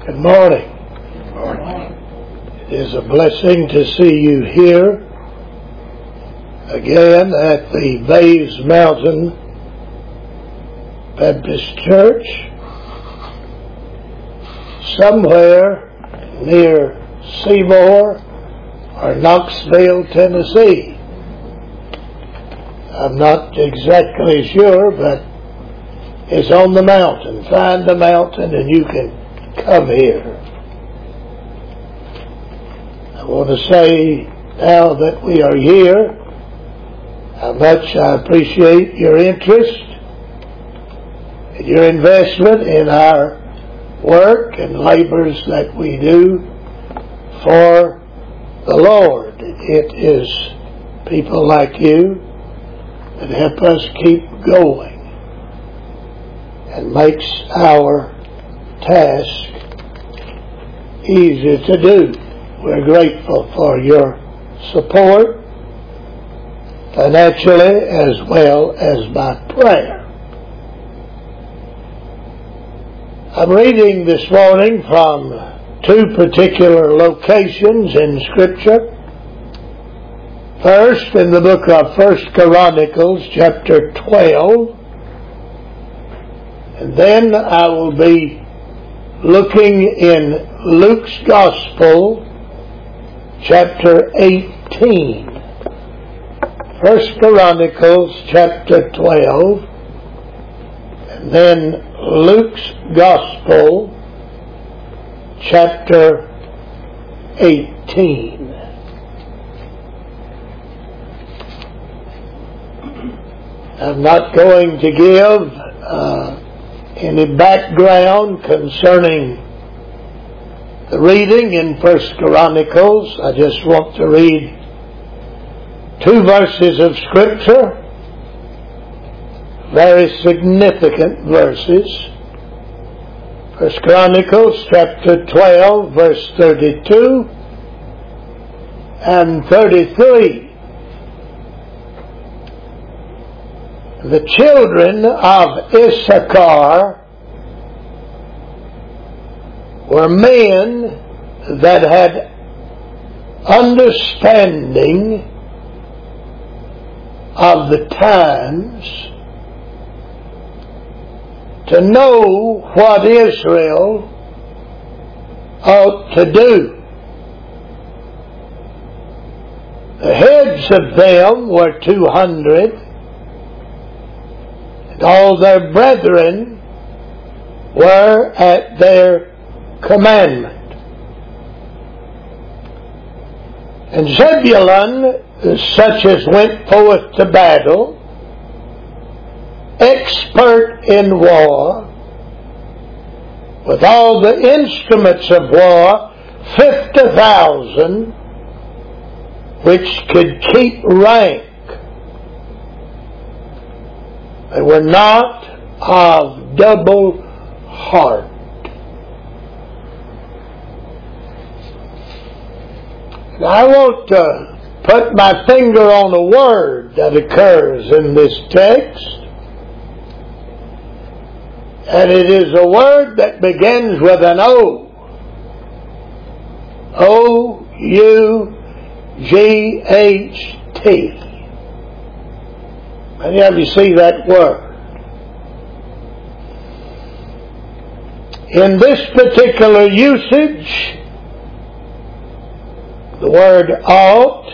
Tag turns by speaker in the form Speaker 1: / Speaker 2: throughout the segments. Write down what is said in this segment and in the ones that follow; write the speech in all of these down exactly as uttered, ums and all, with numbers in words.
Speaker 1: Good morning.
Speaker 2: Good morning.
Speaker 1: It is a blessing to see you here again at the Bays Mountain Baptist Church, somewhere near Seymour or Knoxville, Tennessee. I'm not exactly sure, but it's on the mountain. Find the mountain and you can come here. I want to say now that we are here how much I appreciate your interest and your investment in our work and labors that we do for the Lord. It is people like you that help us keep going and makes our task easy to do. We're grateful for your support, financially as well as by prayer. I'm reading this morning from two particular locations in Scripture. First, in the book of First Chronicles, chapter twelve, and then I will be looking in Luke's Gospel, chapter eighteen. First Chronicles, chapter twelve, and then Luke's Gospel, chapter eighteen. I'm not going to give uh, any background concerning the reading in First Chronicles. I just want to read two verses of Scripture, very significant verses. First Chronicles chapter twelve, verse thirty-two and thirty-three. The children of Issachar were men that had understanding of the times to know what Israel ought to do. The heads of them were two hundred, and all their brethren were at their commandment. And Zebulun, such as went forth to battle, expert in war, with all the instruments of war, fifty thousand, which could keep rank. They were not of double heart. Now I want to put my finger on a word that occurs in this text. And it is a word that begins with an O. O U G H T. Many of you see that word. In this particular usage, the word ought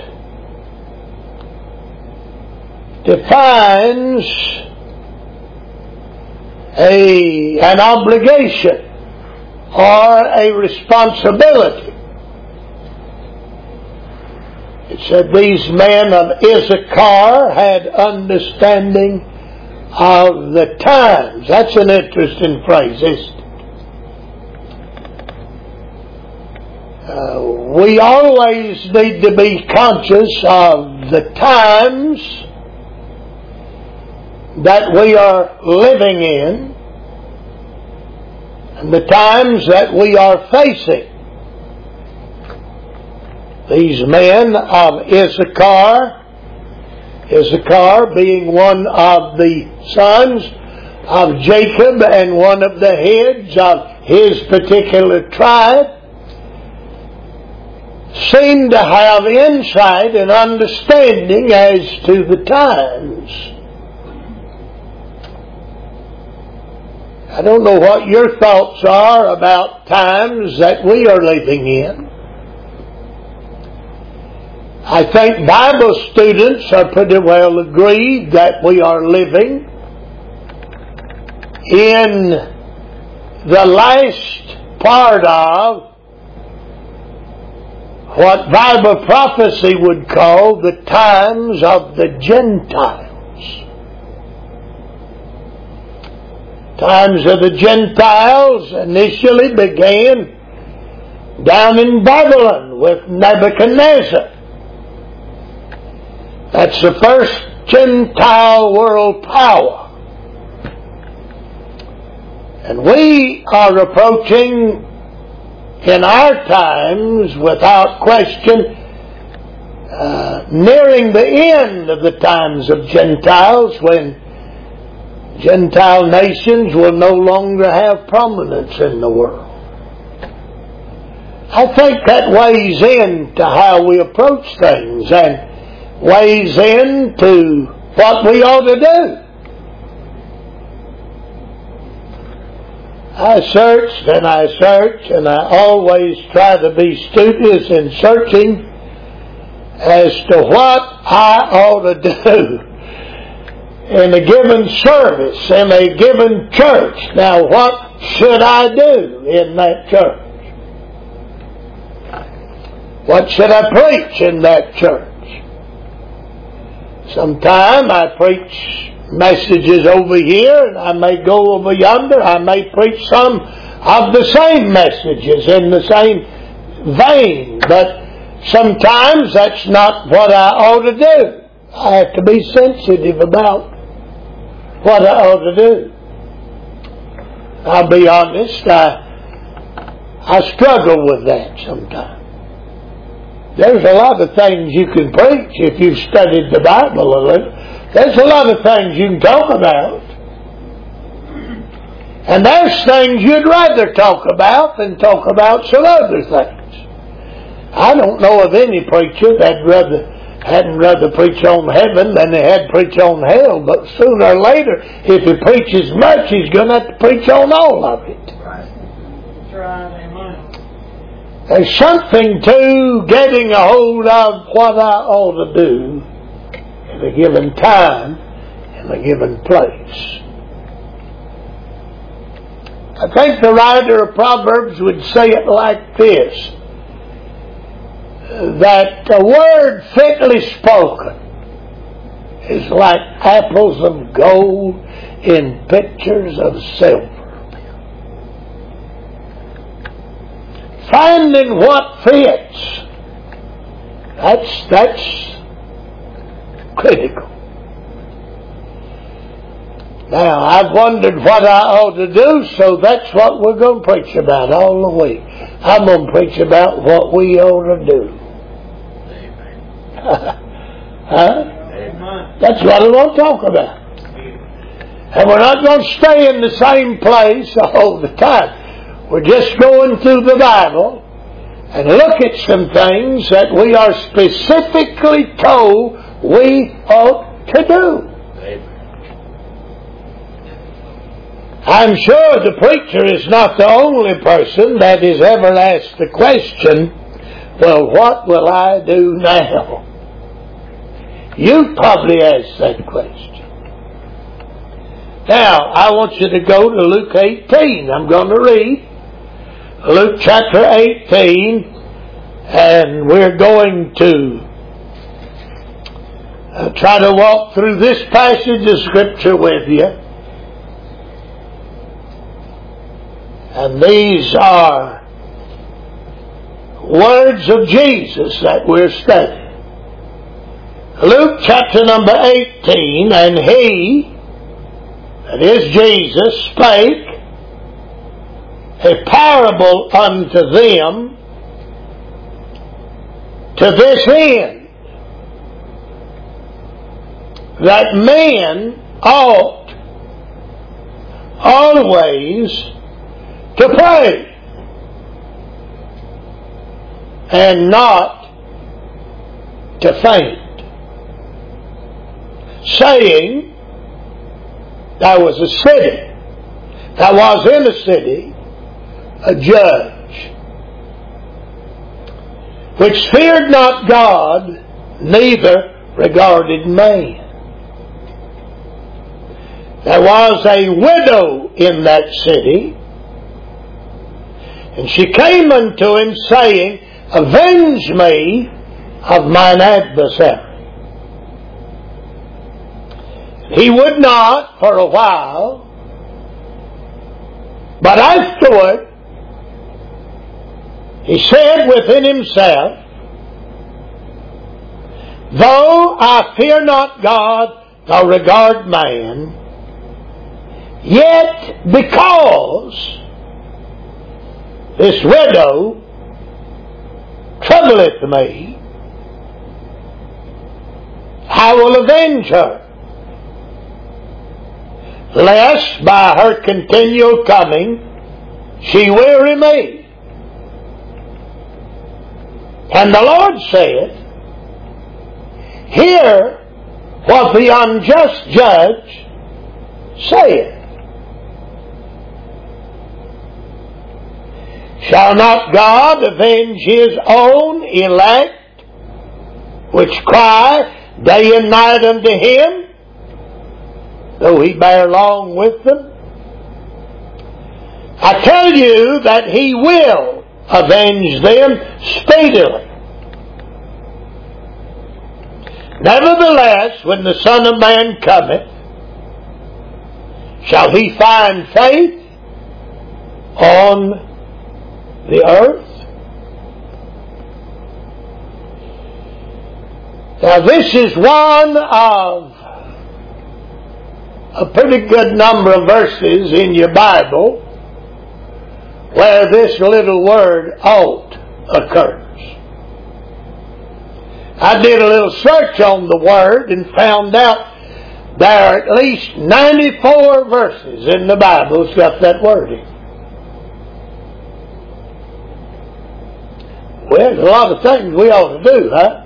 Speaker 1: defines a, an obligation or a responsibility. It said these men of Issachar had understanding of the times. That's an interesting phrase, isn't it? Uh, we always need to be conscious of the times that we are living in and the times that we are facing. These men of Issachar, Issachar being one of the sons of Jacob and one of the heads of his particular tribe, seemed to have insight and understanding as to the times. I don't know what your thoughts are about times that we are living in. I think Bible students are pretty well agreed that we are living in the last part of what Bible prophecy would call the times of the Gentiles. Times of the Gentiles initially began down in Babylon with Nebuchadnezzar. That's the first Gentile world power. And we are approaching in our times, without question, uh, nearing the end of the times of Gentiles, when Gentile nations will no longer have prominence in the world. I think that weighs into how we approach things and weighs into what we ought to do. I searched and I searched and I always try to be studious in searching as to what I ought to do in a given service, in a given church. Now, what should I do in that church? What should I preach in that church? Sometime I preach messages over here, and I may go over yonder. I may preach some of the same messages in the same vein, but sometimes that's not what I ought to do. I have to be sensitive about what I ought to do. I'll be honest, I, I struggle with that sometimes. There's a lot of things you can preach if you've studied the Bible a little. There's a lot of things you can talk about. And there's things you'd rather talk about than talk about some other things. I don't know of any preacher that rather, hadn't rather preach on heaven than they had preach on hell, but sooner or later, if he preaches much, he's going to have to preach on all of it.
Speaker 2: Right. That's right. Amen.
Speaker 1: There's something to getting a hold of what I ought to do in a given time, in a given place. I think the writer of Proverbs would say it like this, that a word fitly spoken is like apples of gold in pitchers of silver. Finding what fits, that's, that's critical. Now, I've wondered what I ought to do, so that's what we're going to preach about all the week. I'm going to preach about what we ought to do. Huh? That's what I want to talk about. And we're not going to stay in the same place all the time. We're just going through the Bible and look at some things that we are specifically told we ought to do. I'm sure the preacher is not the only person that has ever asked the question, well, what will I do now? You probably asked that question. Now, I want you to go to Luke eighteen. I'm going to read Luke chapter eighteen, and we're going to uh, try to walk through this passage of Scripture with you. And these are words of Jesus that we're studying. Luke chapter number eighteen, and he, that is Jesus, spake a parable unto them to this end, that men ought always to pray and not to faint, saying, there was a city, there was in a city a judge, which feared not God, neither regarded man. There was a widow in that city, and she came unto him, saying, avenge me of mine adversary. He would not for a while, but afterward he said within himself, though I fear not God nor regard man, yet because this widow troubleth me, I will avenge her, lest by her continual coming she weary me. And the Lord said, hear what the unjust judge saith. Shall not God avenge his own elect, which cry day and night unto him, though he bear long with them? I tell you that he will avenge them speedily. Nevertheless, when the Son of Man cometh, shall he find faith on the earth? Now this is one of a pretty good number of verses in your Bible where this little word ought occurs. I did a little search on the word and found out there are at least ninety-four verses in the Bible that's got that word in. Well, there's a lot of things we ought to do, huh?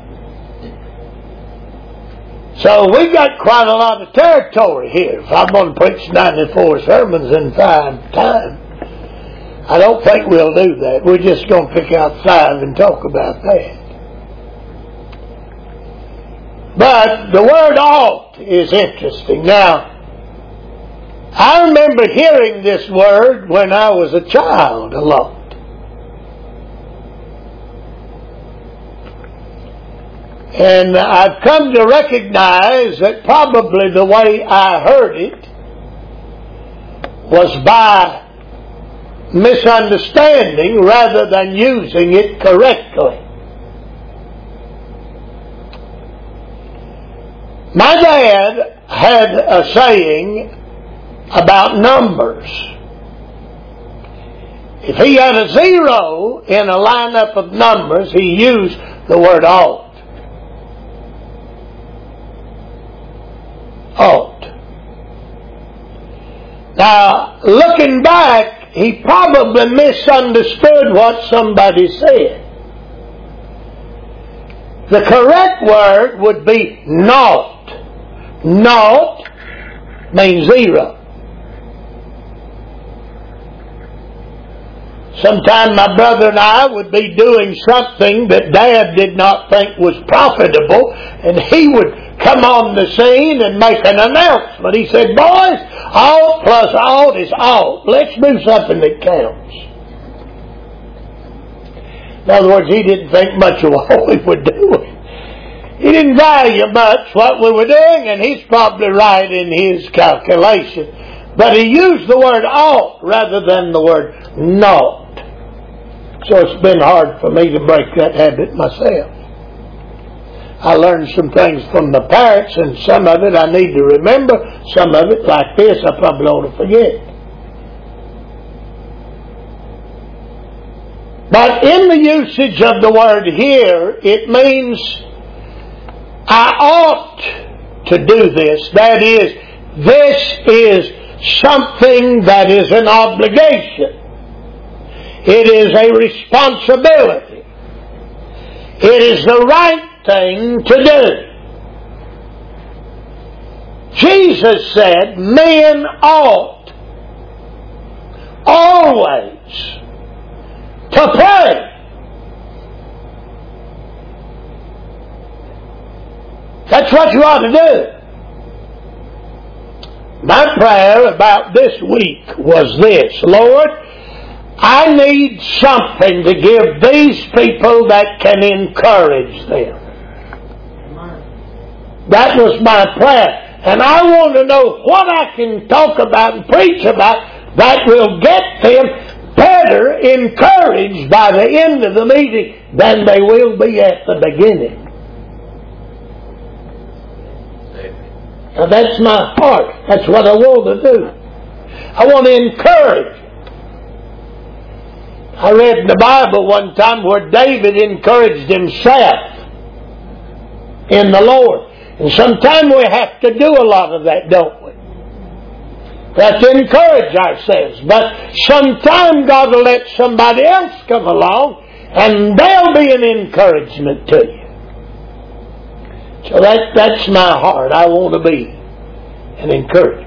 Speaker 1: So we got quite a lot of territory here. If I'm going to preach ninety-four sermons in five times, I don't think we'll do that. We're just going to pick out five and talk about that. But the word ought is interesting. Now, I remember hearing this word when I was a child a lot. And I've come to recognize that probably the way I heard it was by misunderstanding rather than using it correctly. My dad had a saying about numbers. If he had a zero in a lineup of numbers, he used the word ought. Ought. Now, looking back, he probably misunderstood what somebody said. The correct word would be naught. Naught means zero. Sometime my brother and I would be doing something that Dad did not think was profitable, and he would come on the scene and make an announcement. He said, boys, ought plus ought is ought. Let's do something that counts. In other words, he didn't think much of what we were doing. He didn't value much what we were doing, and he's probably right in his calculation. But he used the word ought rather than the word naught. So it's been hard for me to break that habit myself. I learned some things from my parents, and some of it I need to remember. Some of it, like this, I probably ought to forget. But in the usage of the word here, it means I ought to do this. That is, this is something that is an obligation. It is a responsibility. It is the right thing to do. Jesus said men ought always to pray. That's what you ought to do. My prayer about this week was this: Lord, I need something to give these people that can encourage them. That was my prayer. And I want to know what I can talk about and preach about that will get them better encouraged by the end of the meeting than they will be at the beginning. Now that's my heart. That's what I want to do. I want to encourage. I read in the Bible one time where David encouraged himself in the Lord. And sometimes we have to do a lot of that, don't we? We have to encourage ourselves. But sometimes God will let somebody else come along and they'll be an encouragement to you. So that, that's my heart. I want to be an encouragement.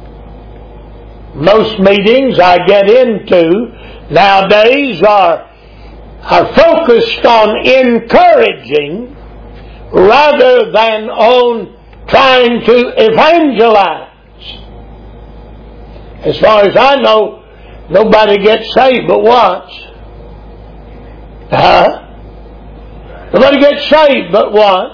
Speaker 1: Most meetings I get into nowadays are, are focused on encouraging rather than on trying to evangelize. As far as I know, nobody gets saved but once. Huh? Nobody gets saved but once.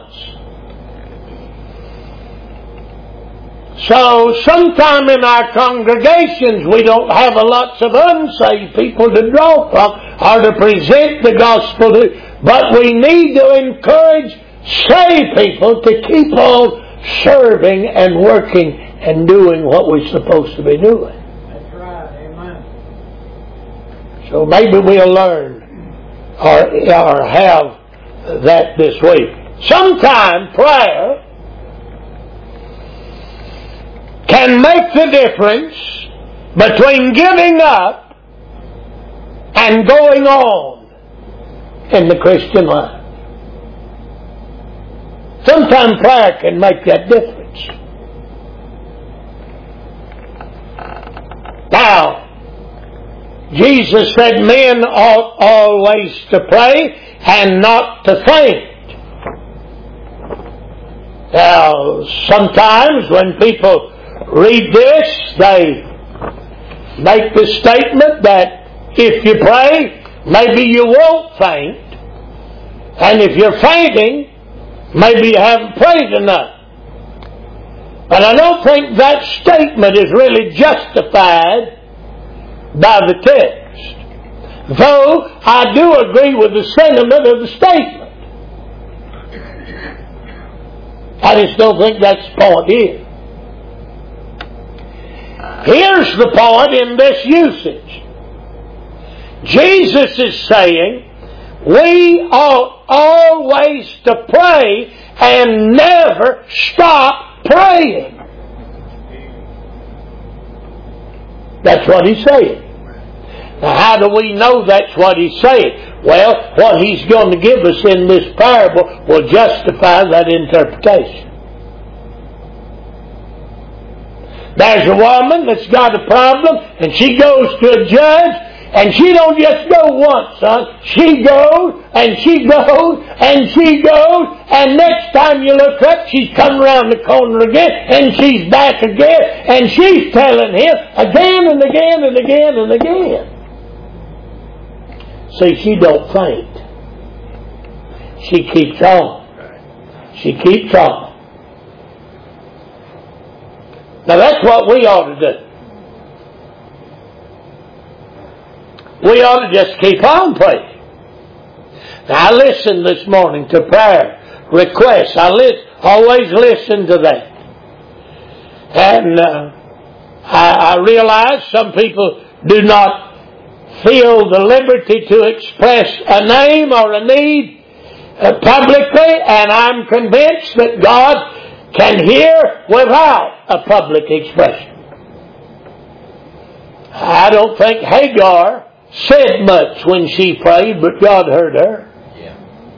Speaker 1: So sometime in our congregations we don't have a lots of unsaved people to draw from or to present the gospel to, but we need to encourage saved people to keep on serving and working and doing what we're supposed to be doing.
Speaker 2: That's right. Amen.
Speaker 1: So maybe we'll learn or, or have that this week. Sometime prayer can make the difference between giving up and going on in the Christian life. Sometimes prayer can make that difference. Now, Jesus said men ought always to pray and not to faint. Now, sometimes when people read this, they make the statement that if you pray, maybe you won't faint. And if you're fainting, maybe you haven't prayed enough. But I don't think that statement is really justified by the text. Though I do agree with the sentiment of the statement. I just don't think that's the point here. Here's the point in this usage. Jesus is saying we ought always to pray and never stop praying. That's what he's saying. Now how do we know that's what he's saying? Well, what he's going to give us in this parable will justify that interpretation. There's a woman that's got a problem and she goes to a judge. And she don't just go once, son. She goes, and she goes, and she goes, and next time you look up, she's come around the corner again, and she's back again, and she's telling him again and again and again and again. See, she don't faint. She keeps on. She keeps on. Now that's what we ought to do. We ought to just keep on praying. Now I listened this morning to prayer requests. I li- always listen to that. And uh, I, I realize some people do not feel the liberty to express a name or a need uh, publicly, and I'm convinced that God can hear without a public expression. I don't think Hagar said much when she prayed, but God heard her.
Speaker 3: Yeah.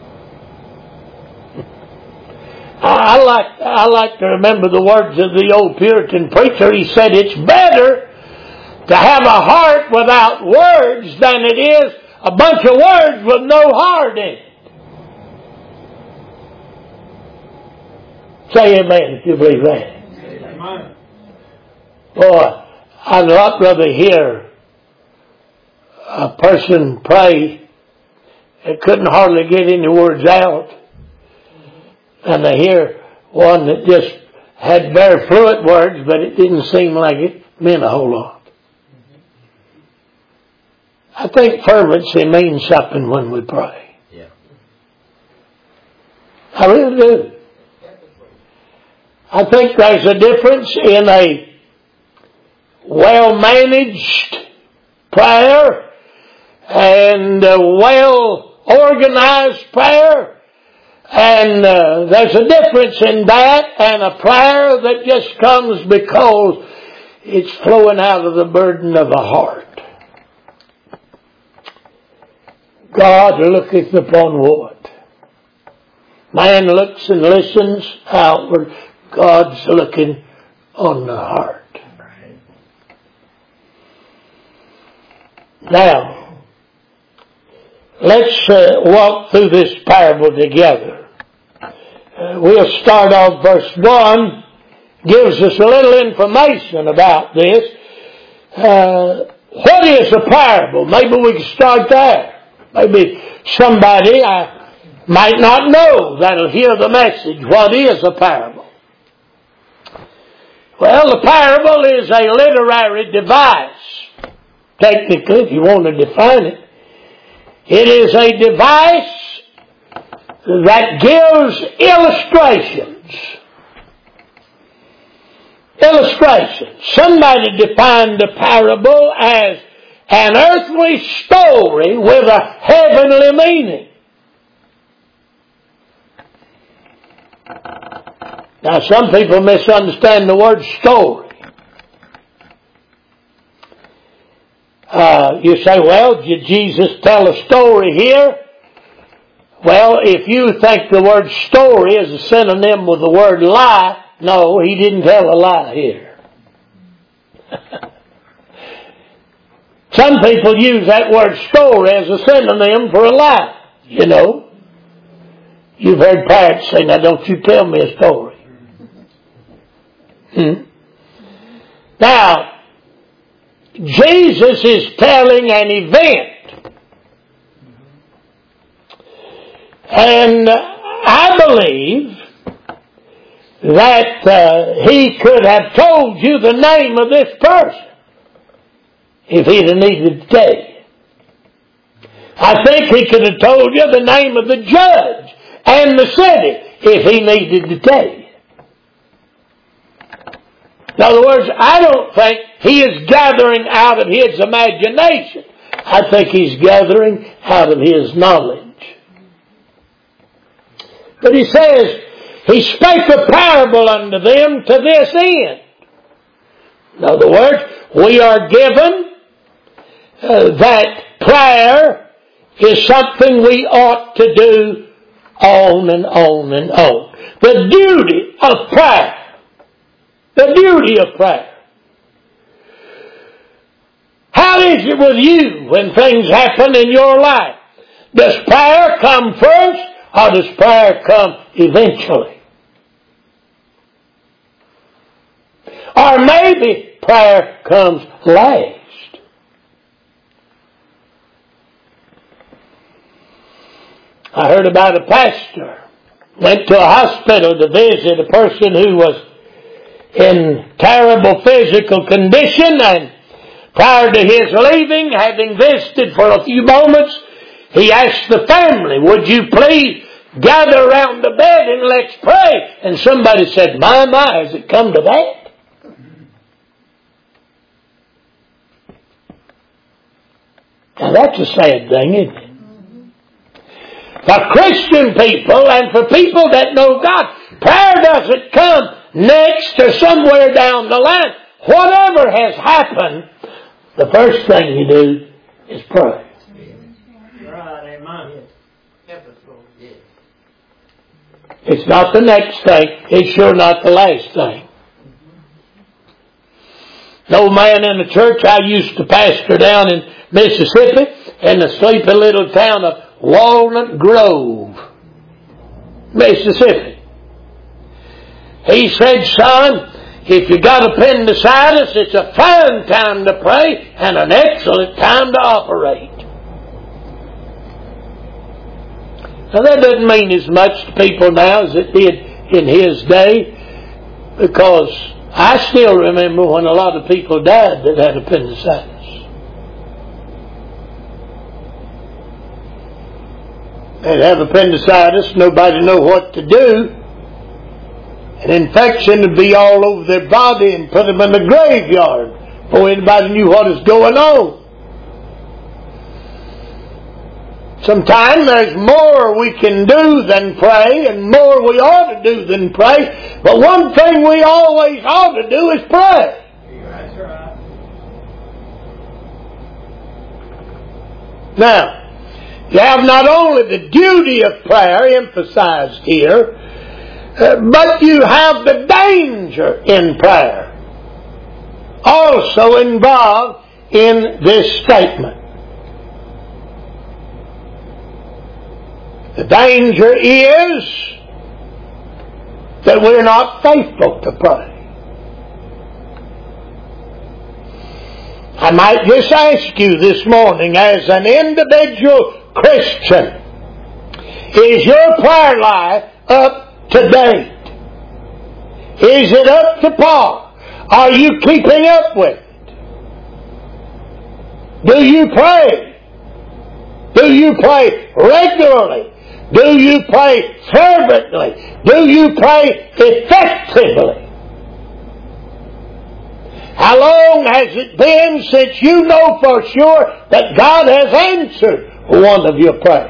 Speaker 1: I, I like I like to remember the words of the old Puritan preacher. He said, it's better to have a heart without words than it is a bunch of words with no heart in it. Say amen if you believe that.
Speaker 2: Amen.
Speaker 1: Boy, I'd a lot rather hear a person pray that couldn't hardly get any words out than to hear one that just had very fluent words, but it didn't seem like it meant a whole lot. I think fervency means something when we pray.
Speaker 3: Yeah.
Speaker 1: I really do. I think there's a difference in a well-managed prayer and a well-organized prayer. And uh, there's a difference in that and a prayer that just comes because it's flowing out of the burden of the heart. God looketh upon what? Man looks and listens outward. God's looking on the heart. Now, let's uh, walk through this parable together. Uh, we'll start off verse one. Gives us a little information about this. Uh, what is a parable? Maybe we can start there. Maybe somebody I might not know that'll hear the message. What is a parable? Well, a parable is a literary device. Technically, if you want to define it, it is a device that gives illustrations. Illustrations. Somebody defined a parable as an earthly story with a heavenly meaning. Now, some people misunderstand the word story. Uh, you say, well, did Jesus tell a story here? Well, if you think the word story is a synonym with the word lie, no, he didn't tell a lie here. Some people use that word story as a synonym for a lie, you know. You've heard parents say, now don't you tell me a story. Hmm? Now, Jesus is telling an event. And I believe that uh, he could have told you the name of this person if he'd have needed to tell you. I think he could have told you the name of the judge and the city if he needed to tell you. In other words, I don't think he is gathering out of his imagination. I think he's gathering out of his knowledge. But he says, he spake a parable unto them to this end. In other words, we are given uh, that prayer is something we ought to do on and on and on. The duty of prayer. The duty of prayer. How is it with you when things happen in your life? Does prayer come first or does prayer come eventually? Or maybe prayer comes last. I heard about a pastor went to a hospital to visit a person who was in terrible physical condition, and prior to his leaving, having visited for a few moments, he asked the family, would you please gather around the bed and let's pray? And somebody said, my, my, has it come to that? Now that's a sad thing, isn't it? For Christian people and for people that know God, prayer doesn't come next or somewhere down the line. Whatever has happened, the first thing you do is pray.
Speaker 2: Right, amen.
Speaker 1: It's not the next thing. It's sure not the last thing. The old man in the church I used to pastor down in Mississippi, in the sleepy little town of Walnut Grove, Mississippi. He said, son, if you got appendicitis, it's a fine time to pray and an excellent time to operate. Now that doesn't mean as much to people now as it did in his day, because I still remember when a lot of people died that had appendicitis. They'd have appendicitis, nobody know what to do. An infection would be all over their body and put them in the graveyard before anybody knew what was going on. Sometimes there's more we can do than pray, and more we ought to do than pray. But one thing we always ought to do is pray.
Speaker 2: That's right.
Speaker 1: Now, you have not only the duty of prayer emphasized here, uh, but you have the danger in prayer also involved in this statement. The danger is that we're not faithful to pray. I might just ask you this morning, as an individual Christian, is your prayer life up to date? Is it up to par? Are you keeping up with it? Do you pray? Do you pray regularly? Do you pray fervently? Do you pray effectively? How long has it been since you know for sure that God has answered one of your prayers?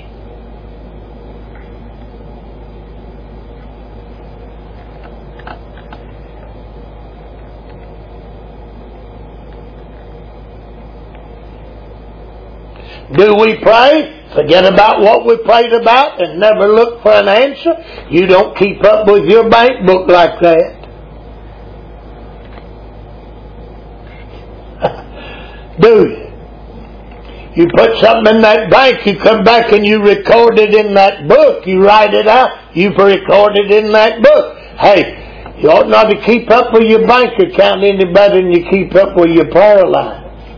Speaker 1: Do we pray? Forget about what we prayed about and never look for an answer? You don't keep up with your bank book like that. Do you? You put something in that bank, you come back and you record it in that book. You write it out, you've recorded it in that book. Hey, you ought not to keep up with your bank account any better than you keep up with your prayer life.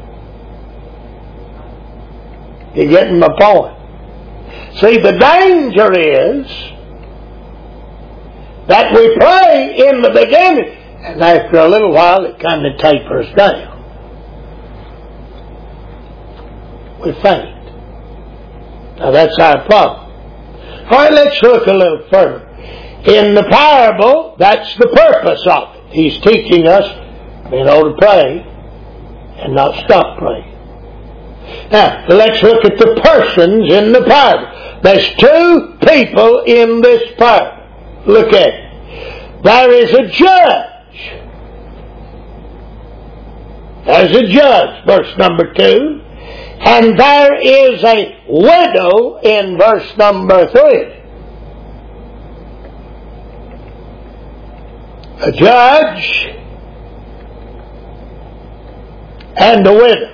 Speaker 1: You're getting my point. See, the danger is that we pray in the beginning, and after a little while it kind of tapers down. We faint. Now that's our problem. All right, let's look a little further. In the parable, that's the purpose of it. He's teaching us, you know, to pray and not stop praying. Now, let's look at the persons in the parable. There's two people in this parable. Look at it. There is a judge. There's a judge, verse number two. And there is a widow in verse number three. A judge and a widow.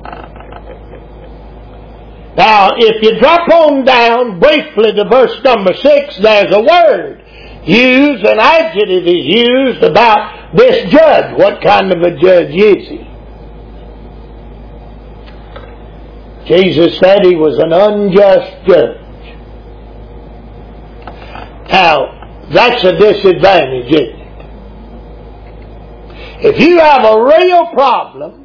Speaker 1: Now, if you drop on down briefly to verse number six, there's a word used, an adjective is used about this judge. What kind of a judge is he? Jesus said he was an unjust judge. Now, that's a disadvantage, isn't it? If you have a real problem,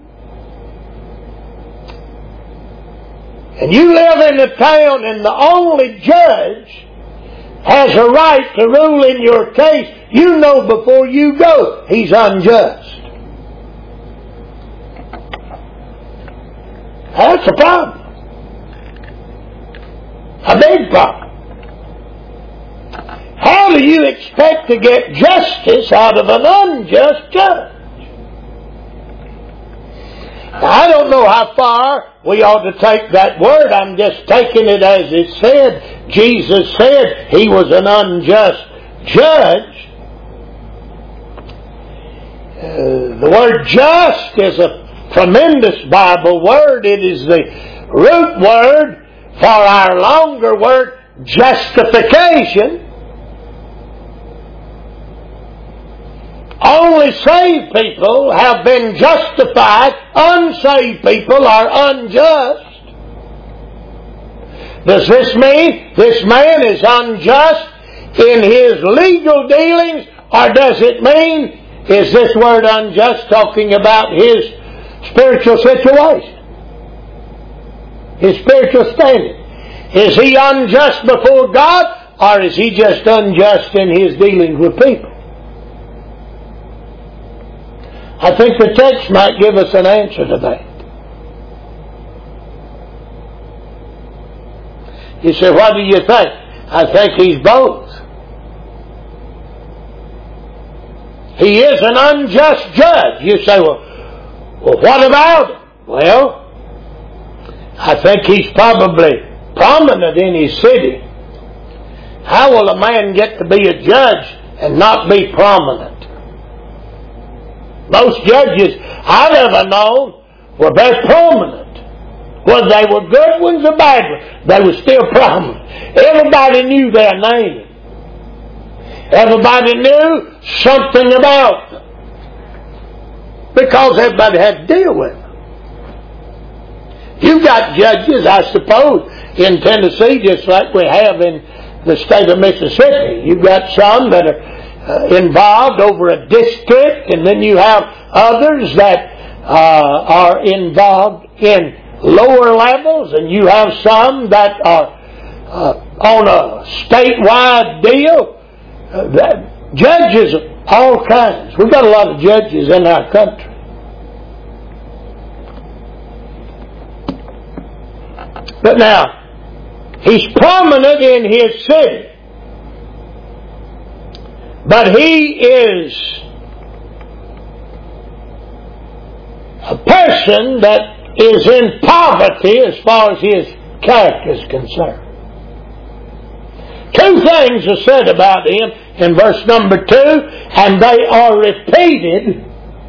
Speaker 1: and you live in a town and the only judge has a right to rule in your case, you know before you go he's unjust. That's a problem. A big problem. How do you expect to get justice out of an unjust judge? Now, I don't know how far we ought to take that word. I'm just taking it as it said. Jesus said He was an unjust judge. Uh, the word just is a tremendous Bible word. It is the root word for our longer word, justification. Only saved people have been justified. Unsaved people are unjust. Does this mean this man is unjust in his legal dealings, or does it mean, is this word unjust talking about his spiritual situation? His spiritual standing? Is he unjust before God, or is he just unjust in his dealings with people? I think the text might give us an answer to that. You say, what do you think? I think he's both. He is an unjust judge. You say, well, well what about him? Well, I think he's probably prominent in his city. How will a man get to be a judge and not be prominent? Most judges I've ever known were very prominent. Whether they were good ones or bad ones, they were still prominent. Everybody knew their name. Everybody knew something about them. Because everybody had to deal with them. You've got judges, I suppose, in Tennessee, just like we have in the state of Mississippi. You've got some that are Uh, involved over a district, and then you have others that uh, are involved in lower levels, and you have some that are uh, on a statewide deal. Uh, that, judges of all kinds. We've got a lot of judges in our country. But now, he's prominent in his city. But he is a person that is in poverty as far as his character is concerned. Two things are said about him in verse number two, and they are repeated.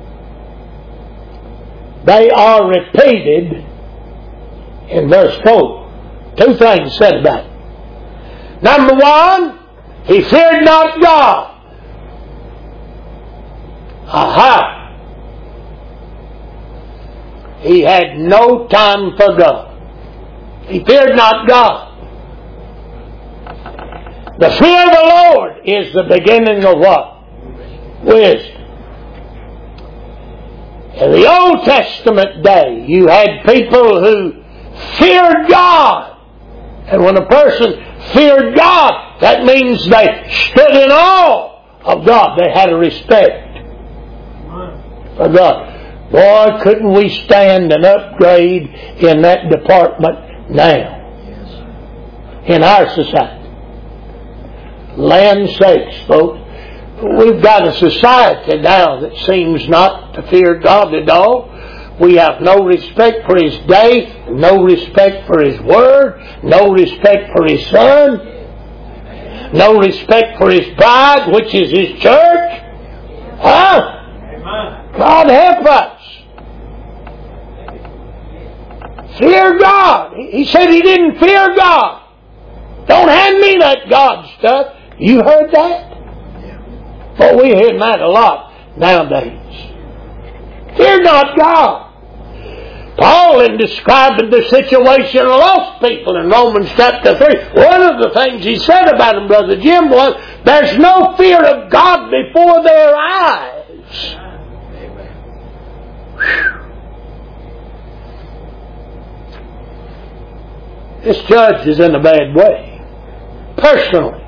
Speaker 1: They are repeated in verse four. Two things said about him. Number one, he feared not God. Aha! He had no time for God. He feared not God. The fear of the Lord is the beginning of what? Wisdom. In the Old Testament day, you had people who feared God. And when a person feared God, that means they stood in awe of God. They had a respect for God. Boy, couldn't we stand an upgrade in that department now? In our society. Land sakes, folks. We've got a society now that seems not to fear God at all. We have no respect for His day, no respect for His Word, no respect for His Son, no respect for His bride, which is His church. Huh? God help us. Fear God. He said He didn't fear God. Don't hand me that God stuff. You heard that? Well, we hear that a lot nowadays. Fear not God. Paul, in describing the situation of lost people in Romans chapter three, one of the things he said about them, Brother Jim, was, there's no fear of God before their eyes. This judge is in a bad way. Personally.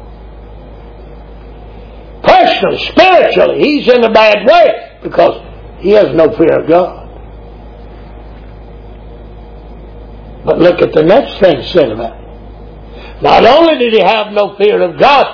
Speaker 1: Personally, spiritually, he's in a bad way because he has no fear of God. But look at the next thing said about him. Not only did he have no fear of God,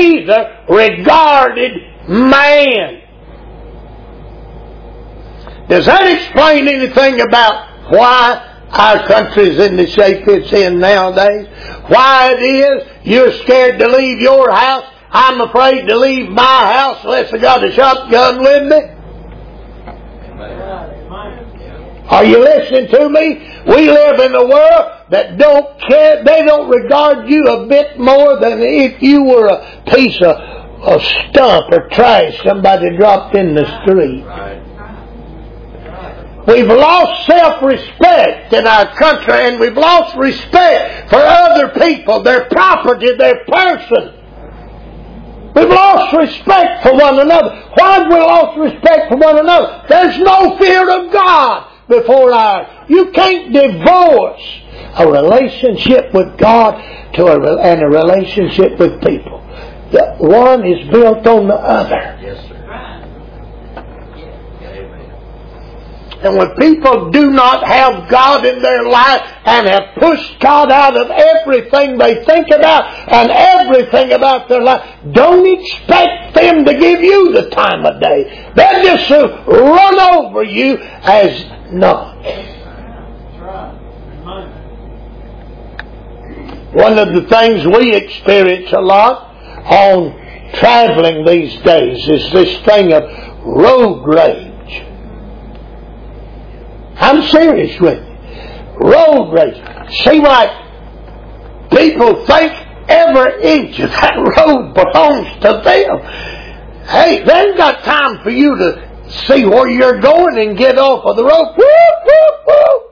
Speaker 1: neither regarded man. Does that explain anything about why our country's in the shape it's in nowadays? Why it is you're scared to leave your house? I'm afraid to leave my house unless I got a shotgun with me. Are you listening to me? We live in a world that don't care. They don't regard you a bit more than if you were a piece of, of stump or trash somebody dropped in the street. We've lost self-respect in our country, and we've lost respect for other people, their property, their person. We've lost respect for one another. Why have we lost respect for one another? There's no fear of God before our... You can't divorce a relationship with God to a, and a relationship with people. The one is built on the other.
Speaker 3: Yes, sir.
Speaker 1: And when people do not have God in their life and have pushed God out of everything they think about and everything about their life, don't expect them to give you the time of day. They'll just run over you as not. One of the things we experience a lot on traveling these days is this thing of road rage. I'm serious with you. Road rage. Seems like people think every inch of that road belongs to them. Hey, they ain't got time for you to see where you're going and get off of the road. Whoop, whoop, whoop.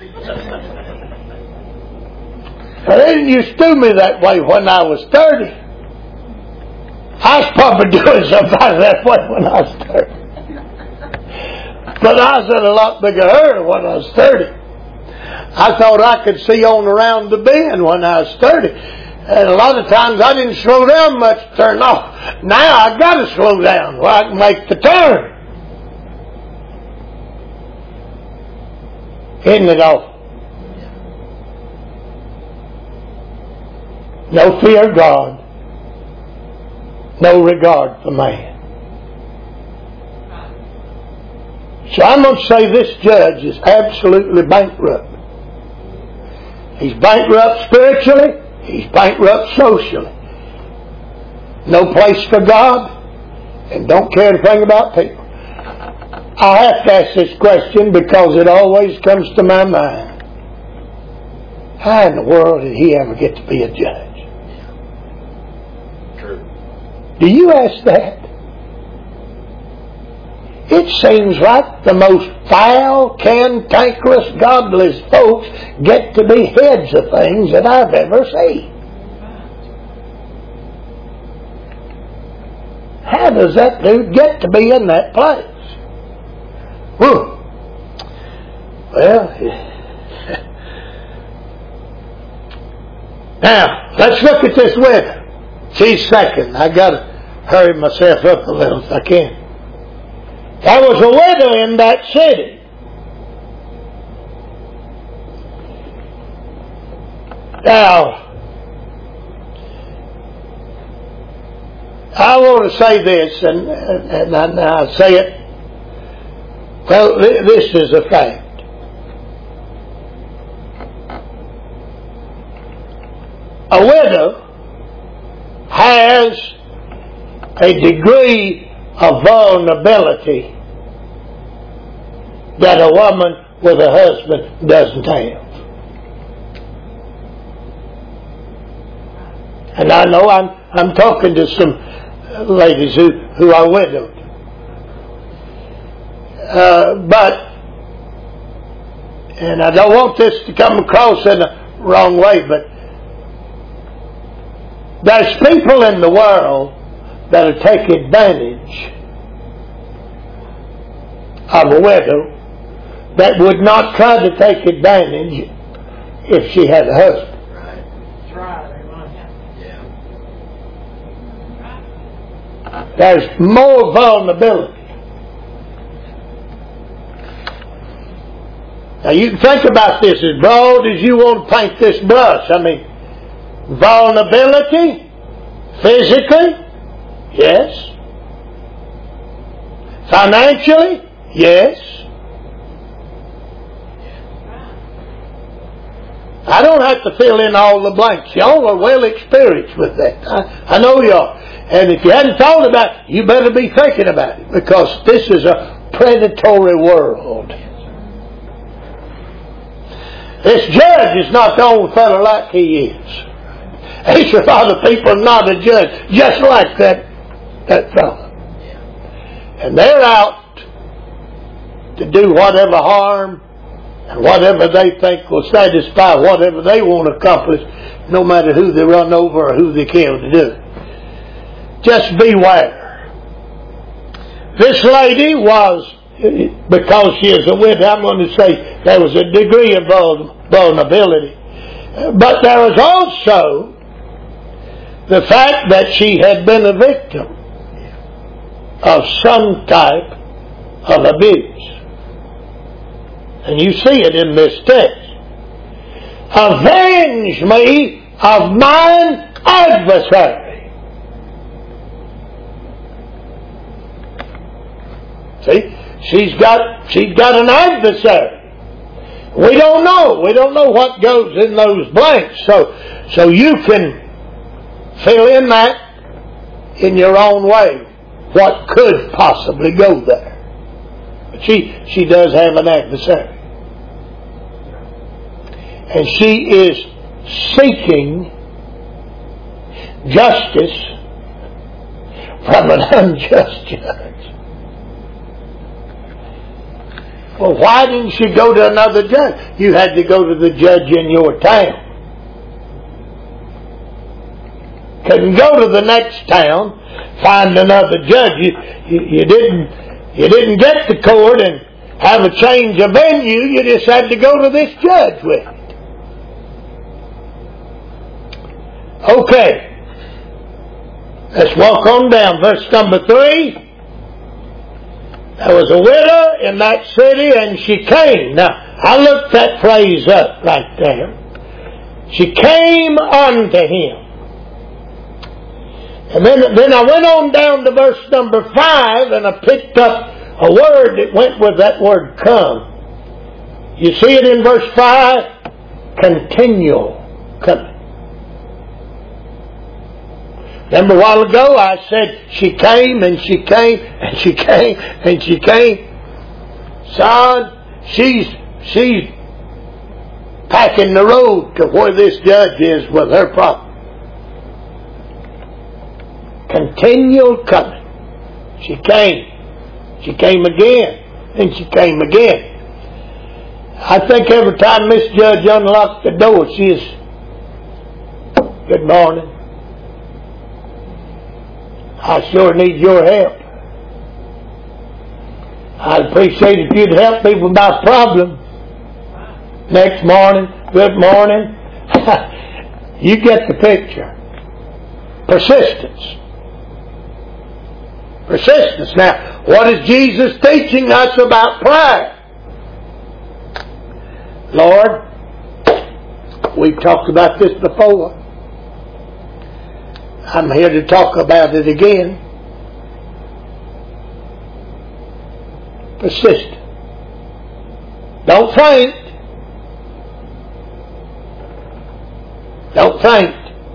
Speaker 1: But they didn't used to do me that way when I was thirty. I was probably doing somebody that way when I was thirty. But I was in a lot bigger hurry when I was thirty. I thought I could see on around the bend when I was thirty. And a lot of times I didn't slow down much to turn off. Now I've got to slow down where I can make the turn. Isn't it all? No fear of God. No regard for man. So I'm going to say this judge is absolutely bankrupt. He's bankrupt spiritually. He's bankrupt socially. No place for God. And don't care anything about people. I have to ask this question because it always comes to my mind. How in the world did he ever get to be a judge?
Speaker 3: True.
Speaker 1: Do you ask that? It seems like the most foul, cantankerous, godless folks get to be heads of things that I've ever seen. How does that dude get to be in that place? Whew. Well, now, let's look at this widow. She's second. I got to hurry myself up a little if I can. There was a widow in that city. Now, I want to say this, and, and, and I'll say it. Well, this is a fact. A widow has a degree of vulnerability that a woman with a husband doesn't have. And I know I'm I'm talking to some ladies who, who are widowed. Uh, but, and I don't want this to come across in a wrong way, but there's people in the world that'll take advantage of a widow that would not try to take advantage if she had a husband.
Speaker 3: Right.
Speaker 2: That's right.
Speaker 3: Yeah.
Speaker 1: There's more vulnerability. Now you can think about this as broad as you want to paint this brush. I mean, vulnerability, physically, yes. Financially, yes. I don't have to fill in all the blanks. Y'all are well experienced with that. I, I know y'all. And if you hadn't thought about it, you better be thinking about it, because this is a predatory world. This judge is not the old fellow like he is. There's a lot of people not a judge, just like that, that fellow. And they're out to do whatever harm and whatever they think will satisfy whatever they want to accomplish, no matter who they run over or who they kill to do it. Just beware. This lady was, because she is a widow, I'm going to say there was a degree of vulnerability. But there was also the fact that she had been a victim of some type of abuse. And you see it in this text. Avenge me of mine adversary. See, she's got she's got an adversary. We don't know. We don't know what goes in those blanks. So so you can fill in that in your own way. What could possibly go there? But she she does have an adversary. And she is seeking justice from an unjust judge. Well, why didn't you go to another judge? You had to go to the judge in your town. Couldn't go to the next town, find another judge. You, you, you didn't you didn't get to court and have a change of venue. You just had to go to this judge with it. Okay. Let's walk on down. Verse number three. There was a widow in that city, and she came. Now, I looked that phrase up right there. She came unto him. And then, then I went on down to verse number five, and I picked up a word that went with that word come. You see it in verse five? Continual coming. Remember a while ago I said she came and she came and she came and she came. Son, she's she's packing the road to where this judge is with her problem. Continual coming. She came. She came again. And she came again. I think every time Miss Judge unlocked the door, she is, good morning. I sure need your help. I'd appreciate if you'd help me with my problem. Next morning, good morning. You get the picture. Persistence. Persistence. Now, what is Jesus teaching us about prayer? Lord, we've talked about this before. I'm here to talk about it again. Persist. Don't faint. Don't faint.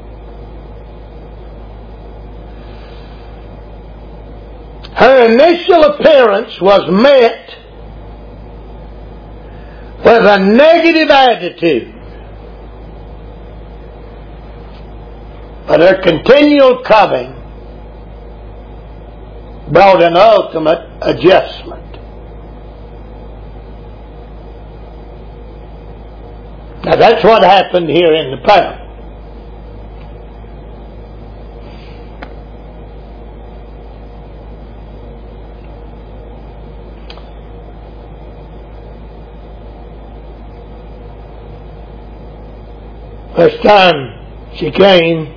Speaker 1: Her initial appearance was met with a negative attitude. But her continual coming brought an ultimate adjustment. Now that's what happened here in the parable. First time she came,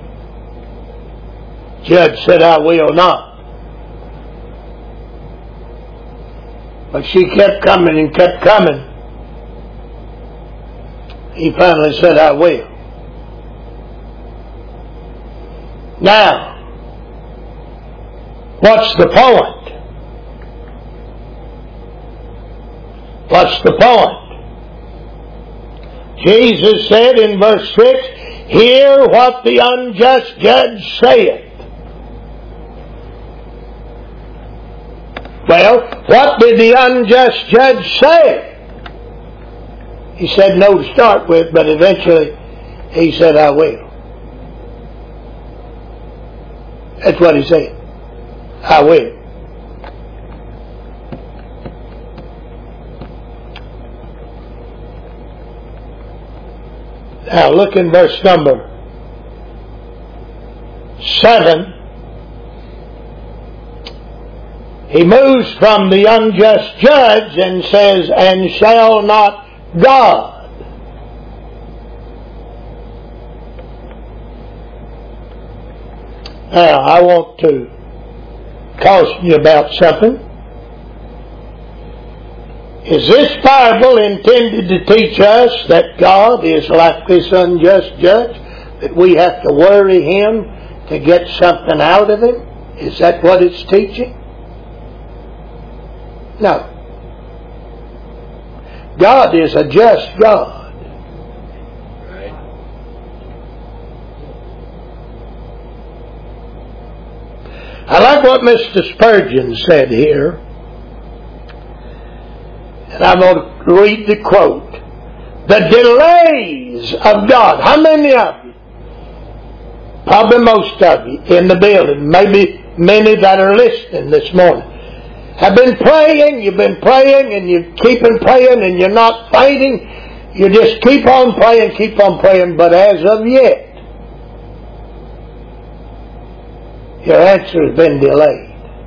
Speaker 1: Judge said, I will not. But she kept coming and kept coming. He finally said, I will. Now, what's the point? What's the point? Jesus said in verse six, hear what the unjust judge saith. Well, what did the unjust judge say? He said no to start with, but eventually he said, I will. That's what he said. I will. Now look in verse number seven. He moves from the unjust judge and says, and shall not God. Now I want to caution you about something. Is this parable intended to teach us that God is like this unjust judge? That we have to worry Him to get something out of Him? Is that what it's teaching? No. God is a just God.
Speaker 3: Right.
Speaker 1: I like what Mister Spurgeon said here. And I'm going to read the quote. The delays of God. How many of you? Probably most of you in the building. Maybe many that are listening this morning. Have been praying. You've been praying and you keep on praying and you're not fainting. You just keep on praying, keep on praying. But as of yet, your answer has been delayed.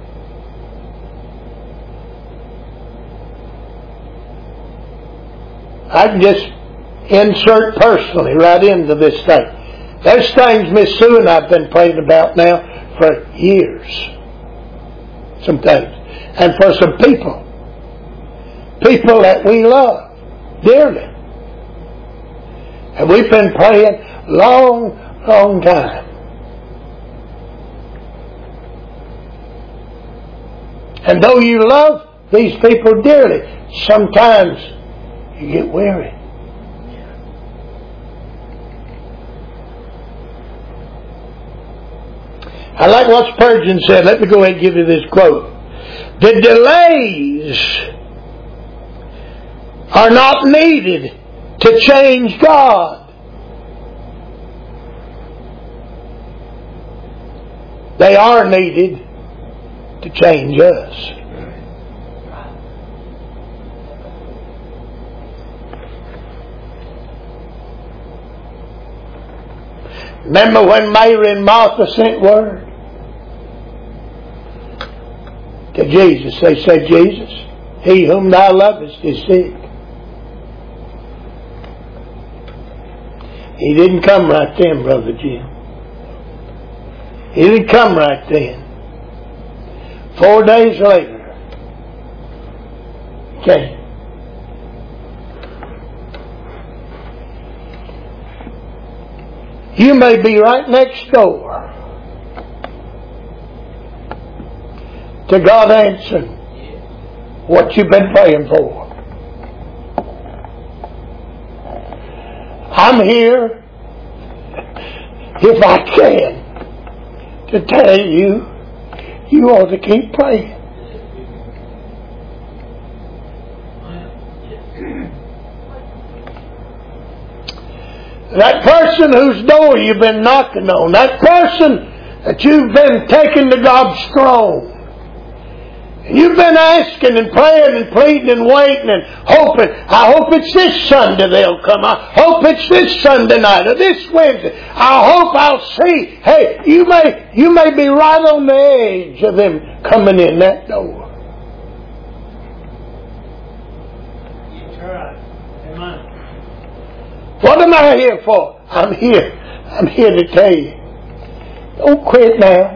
Speaker 1: I can just insert personally right into this thing. There's things Miss Sue and I have been praying about now for years. Some things. And for some people. People that we love dearly. And we've been praying long, long time. And though you love these people dearly, sometimes you get weary. I like what Spurgeon said. Let me go ahead and give you this quote. The delays are not needed to change God. They are needed to change us. Remember when Mary and Martha sent word to Jesus? They said, Jesus, he whom thou lovest is sick. He didn't come right then, Brother Jim. He didn't come right then. Four days later, he came. You may be right next door to God answering what you've been praying for. I'm here, if I can, to tell you, you ought to keep praying. That person whose door you've been knocking on, that person that you've been taking to God's throne, and you've been asking and praying and pleading and waiting and hoping, I hope it's this Sunday they'll come. I hope it's this Sunday night or this Wednesday. I hope I'll see. Hey, you may, you may be right on the edge of them coming in that door.
Speaker 2: That's right. Amen.
Speaker 1: What am I here for? I'm here. I'm here to tell you. Don't quit now.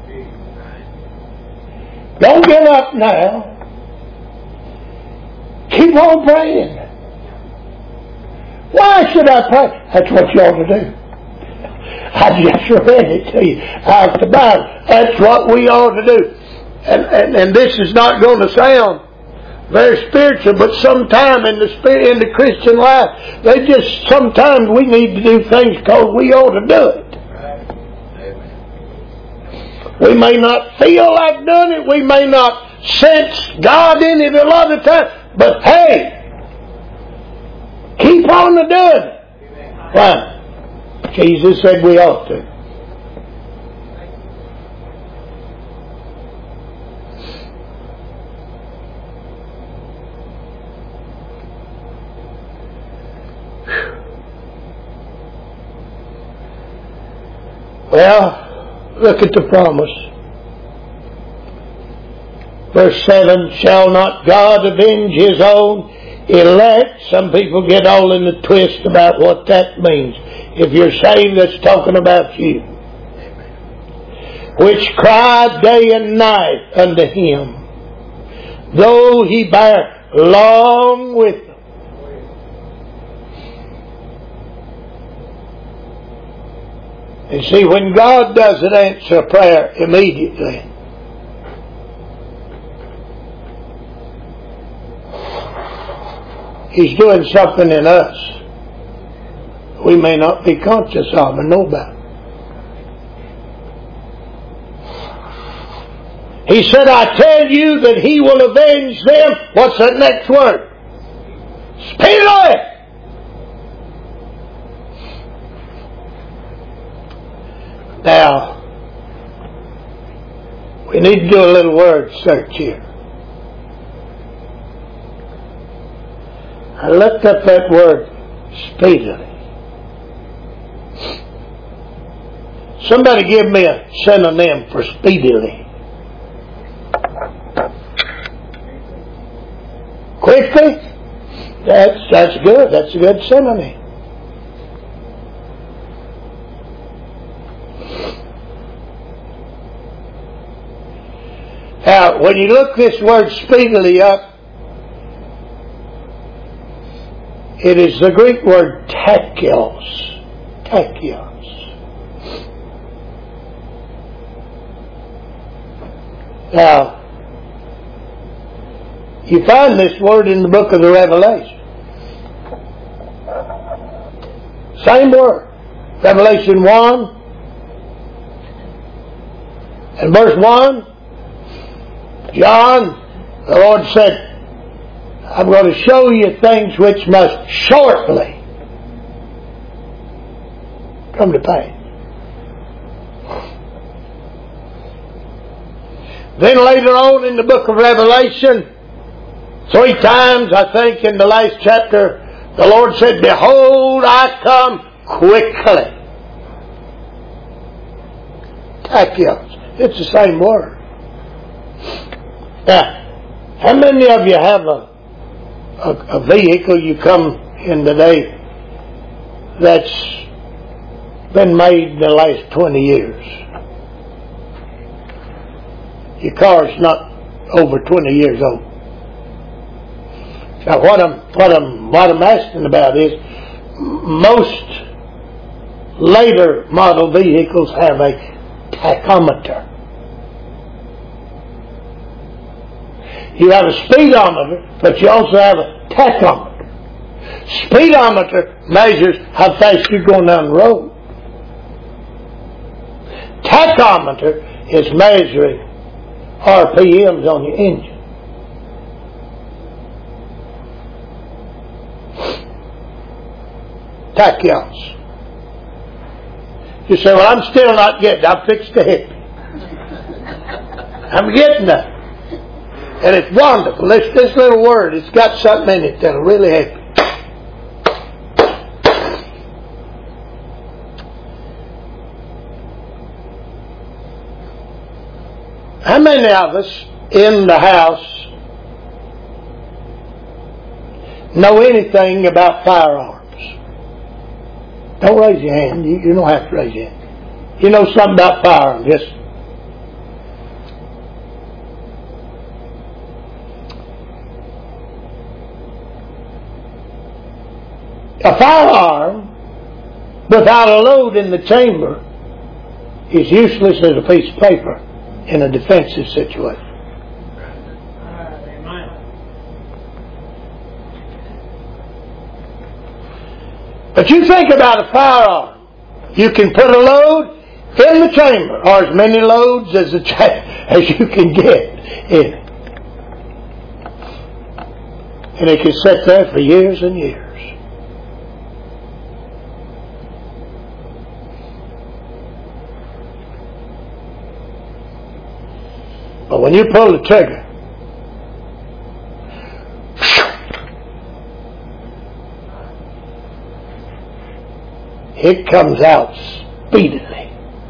Speaker 1: Don't give up now. Keep on praying. Why should I pray? That's what you ought to do. I just read it to you out the Bible. That's what we ought to do. And, and, and this is not going to sound very spiritual, but sometime in the spirit, in the Christian life, they just, sometimes we need to do things because we ought to do it.
Speaker 3: Right. Amen.
Speaker 1: We may not feel like doing it, we may not sense God in it a lot of times, but hey, keep on to doing it. Why? Jesus said we ought to. Well, look at the promise. Verse seven, shall not God avenge His own elect? Some people get all in the twist about what that means. If you're saved, that's talking about you. Which cry day and night unto Him, though He bear long with them. And see, when God doesn't answer prayer immediately, He's doing something in us we may not be conscious of and know about. He said, I tell you that He will avenge them. What's that next word? Speedily. Now, we need to do a little word search here. I looked up that word, speedily. Somebody give me a synonym for speedily. Quickly? That's, that's good. That's a good synonym. Now, when you look this word speedily up, it is the Greek word takios. Takios. Now, you find this word in the book of the Revelation. Same word. Revelation one and verse one. John, the Lord said, I'm going to show you things which must shortly come to pass. Then later on in the book of Revelation, three times I think in the last chapter, the Lord said, behold, I come quickly. Takios. It's the same word. Now, how many of you have a, a, a vehicle you come in today that's been made in the last twenty years? Your car's not over twenty years old. Now, what I'm what I'm what I'm asking about is most later model vehicles have a tachometer. You have a speedometer, but you also have a tachometer. Speedometer measures how fast you're going down the road. Tachometer is measuring R P Ms on your engine. Tachios. You say, well, I'm still not getting it. I'm fixed to hit me. I'm getting that. And it's wonderful. This, this little word, it's got something in it that'll really help you. How many of us in the house know anything about firearms? Don't raise your hand. You, you don't have to raise your hand. You know something about firearms. Yes. A firearm without a load in the chamber is useless as a piece of paper in a defensive situation. But you think about a firearm. You can put a load in the chamber, or as many loads as, a cha- as you can get in it. And it can sit there for years and years. But when you pull the trigger, it comes out speedily.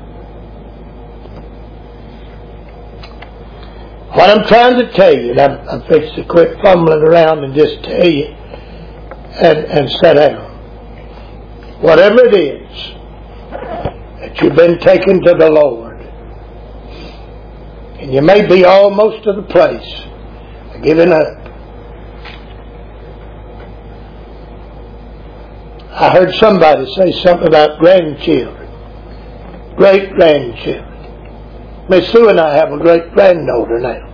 Speaker 1: What I'm trying to tell you, and I'm, I'm fixing to quit fumbling around and just tell you and, and sit down. Whatever it is that you've been taken to the Lord, and you may be almost to the place of giving up. I heard somebody say something about grandchildren, great-grandchildren. Miss Sue and I have a great-granddaughter now.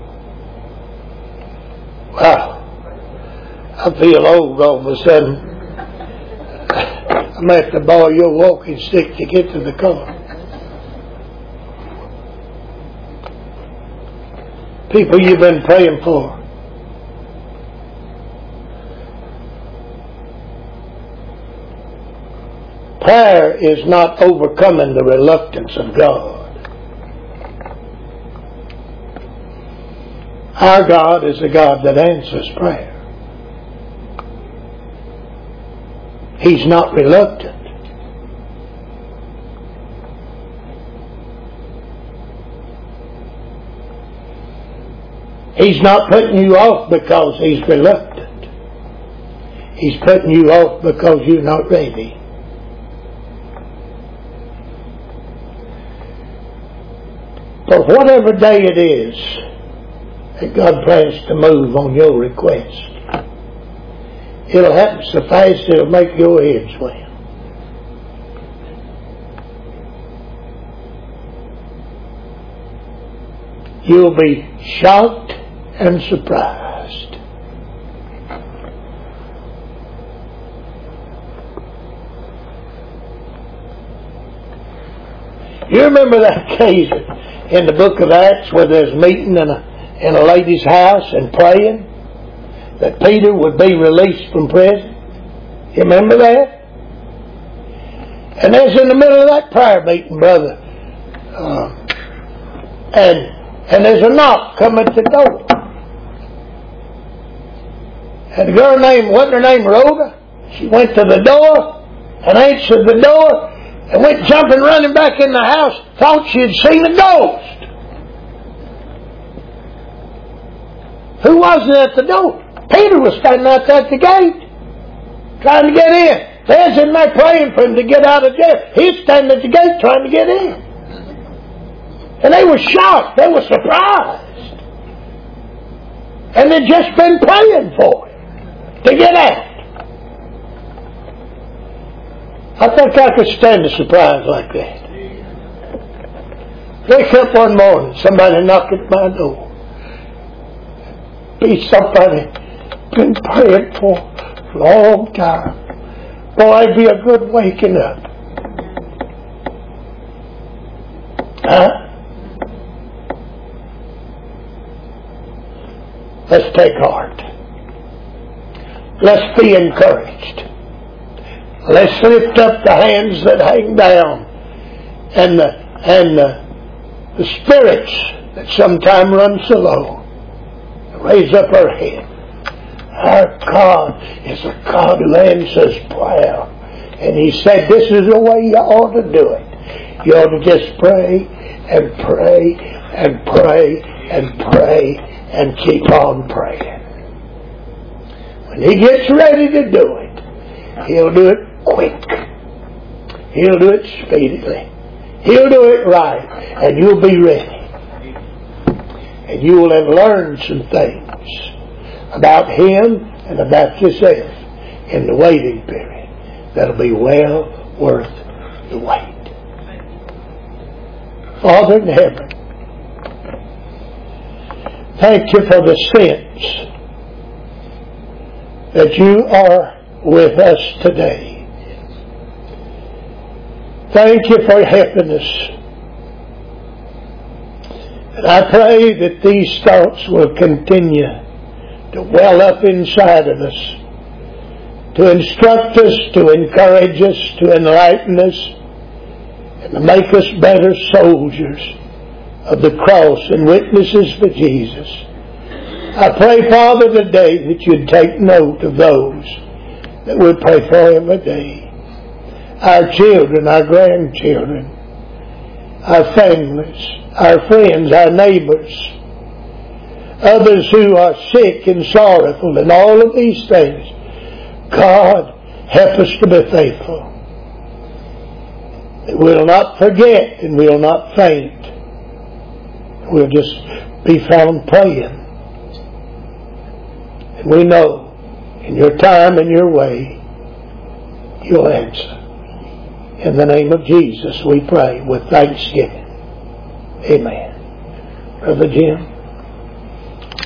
Speaker 1: Wow. I feel old all of a sudden. I'm going to have to borrow your walking stick to get to the car. People you've been praying for. Prayer is not overcoming the reluctance of God. Our God is a God that answers prayer. He's not reluctant. He's not putting you off because He's reluctant. He's putting you off because you're not ready. For whatever day it is that God plans to move on your request, it'll happen so fast it'll make your head swim. You'll be shocked and surprised. You remember that occasion in the book of Acts where there's meeting in a, in a lady's house and praying that Peter would be released from prison? You remember that? And there's in the middle of that prayer meeting, brother, uh, and and there's a knock coming at the door. And a girl named, wasn't her name Rhoda? She went to the door and answered the door and went jumping, running back in the house, thought she had seen a ghost. Who was it at the door? Peter was standing out there at the gate, trying to get in. There's in there praying for him to get out of jail. He's standing at the gate trying to get in. And they were shocked. They were surprised. And they'd just been praying for him to get out. I think I could stand a surprise like that. Wake up one morning, somebody knocked at my door. Be somebody been praying for a long time. Boy, it'd be a good waking up. Huh? Let's take heart. Let's be encouraged. Let's lift up the hands that hang down and the, and the, the spirits that sometime run so low. Raise up our head. Our God is a God who answers prayer. And He said this is the way you ought to do it. You ought to just pray and pray and pray and pray and keep on praying. When He gets ready to do it, He'll do it quick. He'll do it speedily. He'll do it right. And you'll be ready. And you will have learned some things about Him and about yourself in the waiting period that'll be well worth the wait. Father in heaven, thank You for the sense that You are with us today. Thank you for helping us. And I pray that these thoughts will continue to well up inside of us, to instruct us, to encourage us, to enlighten us, and to make us better soldiers of the cross and witnesses for Jesus. I pray, Father, today that you'd take note of those that we pray for every day. Our children, our grandchildren, our families, our friends, our neighbors, others who are sick and sorrowful, and all of these things. God, help us to be faithful. That we'll not forget and we'll not faint. We'll just be found praying. And we know in your time and your way, you'll answer. In the name of Jesus we pray with thanksgiving. Amen. Brother Jim.